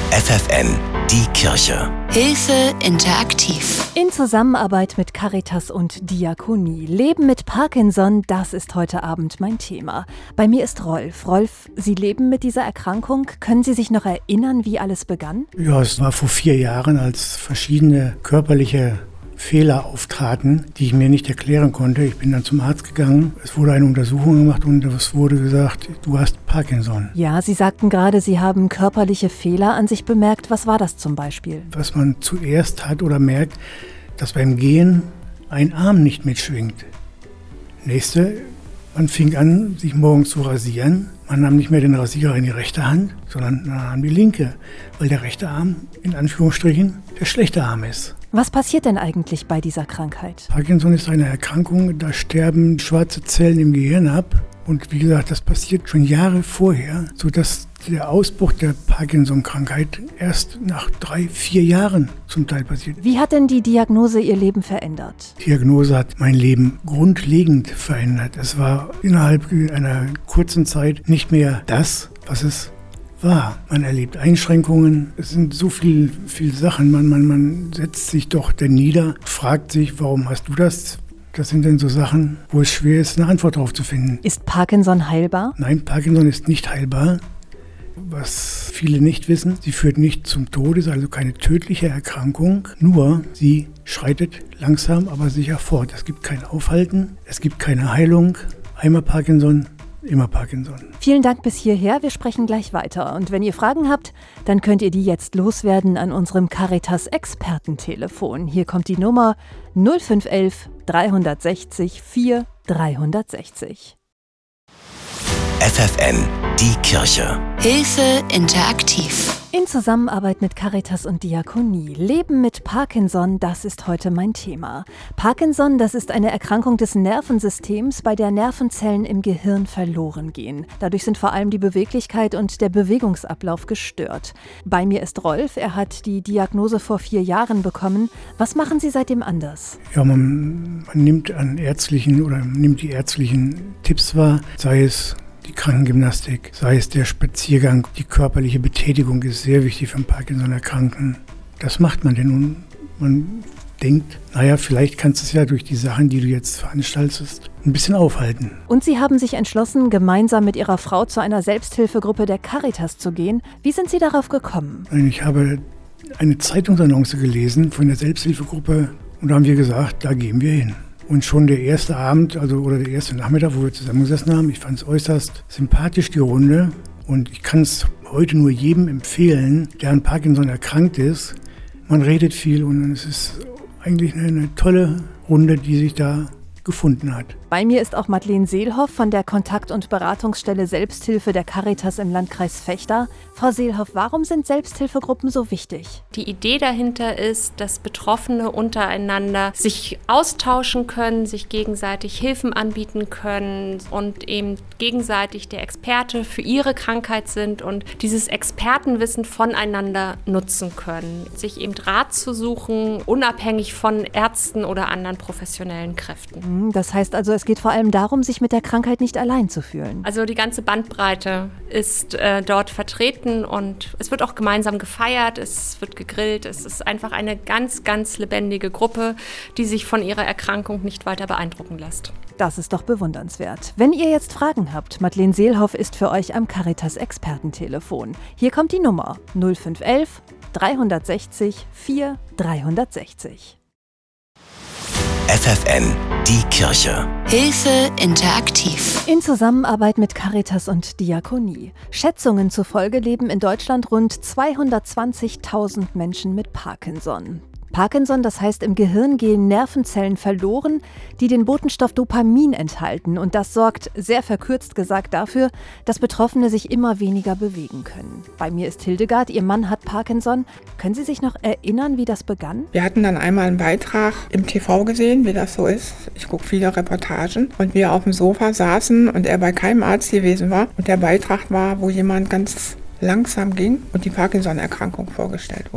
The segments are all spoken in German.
FFN, die Kirche. Hilfe interaktiv. In Zusammenarbeit mit Caritas und Diakonie. Leben mit Parkinson, das ist heute Abend mein Thema. Bei mir ist Rolf. Rolf, Sie leben mit dieser Erkrankung. Können Sie sich noch erinnern, wie alles begann? Ja, es war vor 4 Jahren, als verschiedene körperliche Fehler auftraten, die ich mir nicht erklären konnte. Ich bin dann zum Arzt gegangen. Es wurde eine Untersuchung gemacht und es wurde gesagt, du hast Parkinson. Ja, Sie sagten gerade, Sie haben körperliche Fehler an sich bemerkt. Was war das zum Beispiel? Was man zuerst hat oder merkt, dass beim Gehen ein Arm nicht mitschwingt. Nächste, man fing an, sich morgens zu rasieren. Man nahm nicht mehr den Rasierer in die rechte Hand, sondern nahm die linke, weil der rechte Arm, in Anführungsstrichen, der schlechte Arm ist. Was passiert denn eigentlich bei dieser Krankheit? Parkinson ist eine Erkrankung, da sterben schwarze Zellen im Gehirn ab. Und wie gesagt, das passiert schon Jahre vorher, sodass der Ausbruch der Parkinson-Krankheit erst nach 3-4 Jahren zum Teil passiert. Wie hat denn die Diagnose Ihr Leben verändert? Die Diagnose hat mein Leben grundlegend verändert. Es war innerhalb einer kurzen Zeit nicht mehr das, was es war. Man erlebt Einschränkungen. Es sind so viel Sachen. Man setzt sich doch dann nieder, fragt sich, warum hast du das? Das sind dann so Sachen, wo es schwer ist, eine Antwort darauf zu finden. Ist Parkinson heilbar? Nein, Parkinson ist nicht heilbar. Was viele nicht wissen, sie führt nicht zum Tod, ist also keine tödliche Erkrankung. Nur sie schreitet langsam, aber sicher fort. Es gibt kein Aufhalten, es gibt keine Heilung. Einmal Parkinson, immer Parkinson. Vielen Dank bis hierher, wir sprechen gleich weiter. Und wenn ihr Fragen habt, dann könnt ihr die jetzt loswerden an unserem Caritas-Expertentelefon. Hier kommt die Nummer 0511 360 4 360. FFN, die Kirche. Hilfe interaktiv. In Zusammenarbeit mit Caritas und Diakonie. Leben mit Parkinson, das ist heute mein Thema. Parkinson, das ist eine Erkrankung des Nervensystems, bei der Nervenzellen im Gehirn verloren gehen. Dadurch sind vor allem die Beweglichkeit und der Bewegungsablauf gestört. Bei mir ist Rolf, er hat die Diagnose vor 4 Jahren bekommen. Was machen Sie seitdem anders? Ja, man nimmt die ärztlichen Tipps wahr, sei es die Krankengymnastik, sei es der Spaziergang. Die körperliche Betätigung ist sehr wichtig für einen Parkinson-Erkrankten. Das macht man denn nun. Man denkt, naja, vielleicht kannst du es ja durch die Sachen, die du jetzt veranstaltest, ein bisschen aufhalten. Und Sie haben sich entschlossen, gemeinsam mit Ihrer Frau zu einer Selbsthilfegruppe der Caritas zu gehen. Wie sind Sie darauf gekommen? Ich habe eine Zeitungsannonce gelesen von der Selbsthilfegruppe und da haben wir gesagt, da gehen wir hin. Und schon der erste Abend, oder der erste Nachmittag, wo wir zusammengesessen haben, ich fand es äußerst sympathisch, die Runde. Und ich kann es heute nur jedem empfehlen, der an Parkinson erkrankt ist. Man redet viel und es ist eigentlich eine tolle Runde, die sich da gefunden hat. Bei mir ist auch Madeleine Seelhoff von der Kontakt- und Beratungsstelle Selbsthilfe der Caritas im Landkreis Vechta. Frau Seelhoff, warum sind Selbsthilfegruppen so wichtig? Die Idee dahinter ist, dass Betroffene untereinander sich austauschen können, sich gegenseitig Hilfen anbieten können und eben gegenseitig der Experte für ihre Krankheit sind und dieses Expertenwissen voneinander nutzen können. Sich eben Rat zu suchen, unabhängig von Ärzten oder anderen professionellen Kräften. Das heißt also, es geht vor allem darum, sich mit der Krankheit nicht allein zu fühlen. Also die ganze Bandbreite ist dort vertreten und es wird auch gemeinsam gefeiert, es wird gegrillt. Es ist einfach eine ganz, ganz lebendige Gruppe, die sich von ihrer Erkrankung nicht weiter beeindrucken lässt. Das ist doch bewundernswert. Wenn ihr jetzt Fragen habt, Madeleine Seelhoff ist für euch am Caritas-Expertentelefon. Hier kommt die Nummer 0511 360 4 360. FFN, die Kirche. Hilfe interaktiv. In Zusammenarbeit mit Caritas und Diakonie. Schätzungen zufolge leben in Deutschland rund 220.000 Menschen mit Parkinson. Parkinson, das heißt, im Gehirn gehen Nervenzellen verloren, die den Botenstoff Dopamin enthalten. Und das sorgt, sehr verkürzt gesagt, dafür, dass Betroffene sich immer weniger bewegen können. Bei mir ist Hildegard, ihr Mann hat Parkinson. Können Sie sich noch erinnern, wie das begann? Wir hatten dann einmal einen Beitrag im TV gesehen, wie das so ist. Ich gucke viele Reportagen. Und wir auf dem Sofa saßen und er bei keinem Arzt gewesen war. Und der Beitrag war, wo jemand ganz langsam ging und die Parkinson-Erkrankung vorgestellt wurde.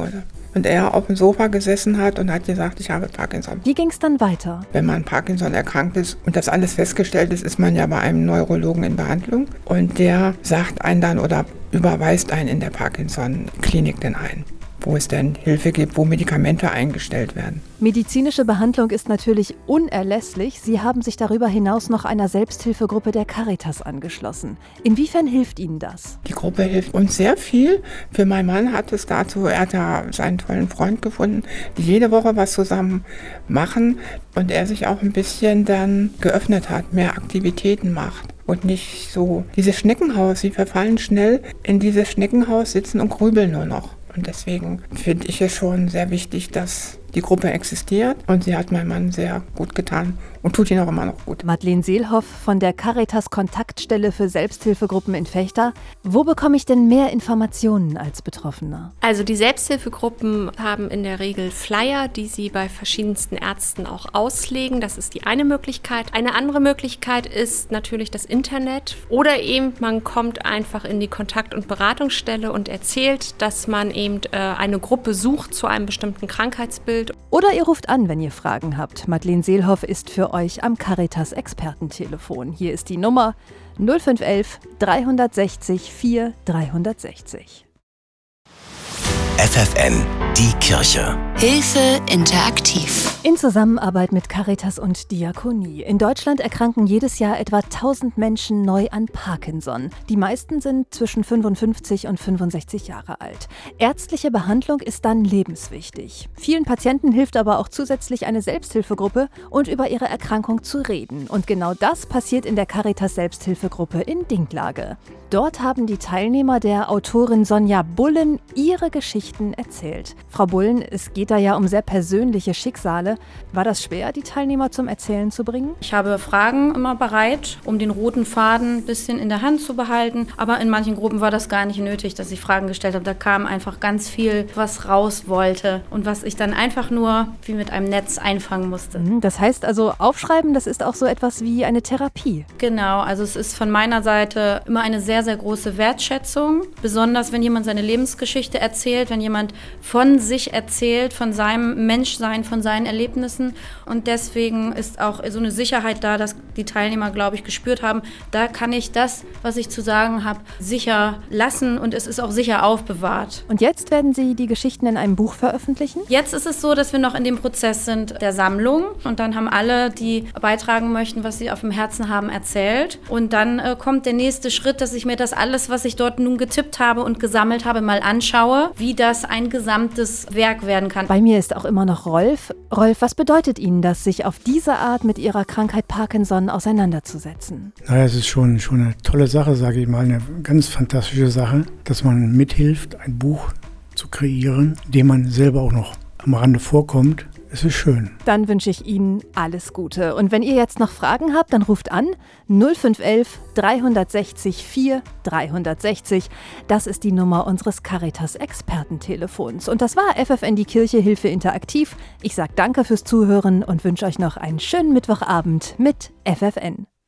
und er auf dem Sofa gesessen hat und hat gesagt, ich habe Parkinson. Wie ging es dann weiter? Wenn man Parkinson erkrankt ist und das alles festgestellt ist, ist man ja bei einem Neurologen in Behandlung und der sagt einen dann oder überweist einen in der Parkinson-Klinik denn ein, wo es denn Hilfe gibt, wo Medikamente eingestellt werden. Medizinische Behandlung ist natürlich unerlässlich. Sie haben sich darüber hinaus noch einer Selbsthilfegruppe der Caritas angeschlossen. Inwiefern hilft Ihnen das? Die Gruppe hilft uns sehr viel. Für meinen Mann hat es dazu, er hat da seinen tollen Freund gefunden, die jede Woche was zusammen machen und er sich auch ein bisschen dann geöffnet hat, mehr Aktivitäten macht. Und nicht so dieses Schneckenhaus. Sie verfallen schnell in dieses Schneckenhaus, sitzen und grübeln nur noch. Und deswegen finde ich es schon sehr wichtig, dass die Gruppe existiert. Und sie hat meinem Mann sehr gut getan und tut ihn auch immer noch gut. Madeleine Seelhoff von der Caritas Kontaktstelle für Selbsthilfegruppen in Vechta. Wo bekomme ich denn mehr Informationen als Betroffener? Also die Selbsthilfegruppen haben in der Regel Flyer, die sie bei verschiedensten Ärzten auch auslegen. Das ist die eine Möglichkeit. Eine andere Möglichkeit ist natürlich das Internet. Oder eben man kommt einfach in die Kontakt- und Beratungsstelle und erzählt, dass man eben eine Gruppe sucht zu einem bestimmten Krankheitsbild. Oder ihr ruft an, wenn ihr Fragen habt. Madeleine Seelhoff ist für euch am Caritas Expertentelefon. Hier ist die Nummer 0511 360 4 360. FFN, die Kirche. Hilfe interaktiv. In Zusammenarbeit mit Caritas und Diakonie. In Deutschland erkranken jedes Jahr etwa 1000 Menschen neu an Parkinson. Die meisten sind zwischen 55 und 65 Jahre alt. Ärztliche Behandlung ist dann lebenswichtig. Vielen Patienten hilft aber auch zusätzlich eine Selbsthilfegruppe und über ihre Erkrankung zu reden. Und genau das passiert in der Caritas Selbsthilfegruppe in Dinklage. Dort haben die Teilnehmer der Autorin Sonja Bullen ihre Geschichten erzählt. Frau Bullen, es geht da ja um sehr persönliche Schicksale. War das schwer, die Teilnehmer zum Erzählen zu bringen? Ich habe Fragen immer bereit, um den roten Faden ein bisschen in der Hand zu behalten. Aber in manchen Gruppen war das gar nicht nötig, dass ich Fragen gestellt habe. Da kam einfach ganz viel, was raus wollte und was ich dann einfach nur wie mit einem Netz einfangen musste. Das heißt also, aufschreiben, das ist auch so etwas wie eine Therapie. Genau, also es ist von meiner Seite immer eine sehr, sehr große Wertschätzung. Besonders, wenn jemand seine Lebensgeschichte erzählt, wenn jemand von sich erzählt, von seinem Menschsein, von seinen Erlebnissen. Und deswegen ist auch so eine Sicherheit da, dass die Teilnehmer, glaube ich, gespürt haben, da kann ich das, was ich zu sagen habe, sicher lassen und es ist auch sicher aufbewahrt. Und jetzt werden Sie die Geschichten in einem Buch veröffentlichen? Jetzt ist es so, dass wir noch in dem Prozess sind der Sammlung und dann haben alle, die beitragen möchten, was sie auf dem Herzen haben, erzählt. Und dann kommt der nächste Schritt, dass ich mir das alles, was ich dort nun getippt habe und gesammelt habe, mal anschaue, wie das ein gesamtes Werk werden kann. Bei mir ist auch immer noch Rolf. Rolf, was bedeutet Ihnen das, sich auf diese Art mit Ihrer Krankheit Parkinson auseinanderzusetzen? Naja, es ist schon eine tolle Sache, sage ich mal, eine ganz fantastische Sache, dass man mithilft, ein Buch zu kreieren, dem man selber auch noch am Rande vorkommt. Es ist schön. Dann wünsche ich Ihnen alles Gute. Und wenn ihr jetzt noch Fragen habt, dann ruft an 0511 360 4 360. Das ist die Nummer unseres Caritas Expertentelefons. Und das war FFN die Kirche Hilfe interaktiv. Ich sage danke fürs Zuhören und wünsche euch noch einen schönen Mittwochabend mit FFN.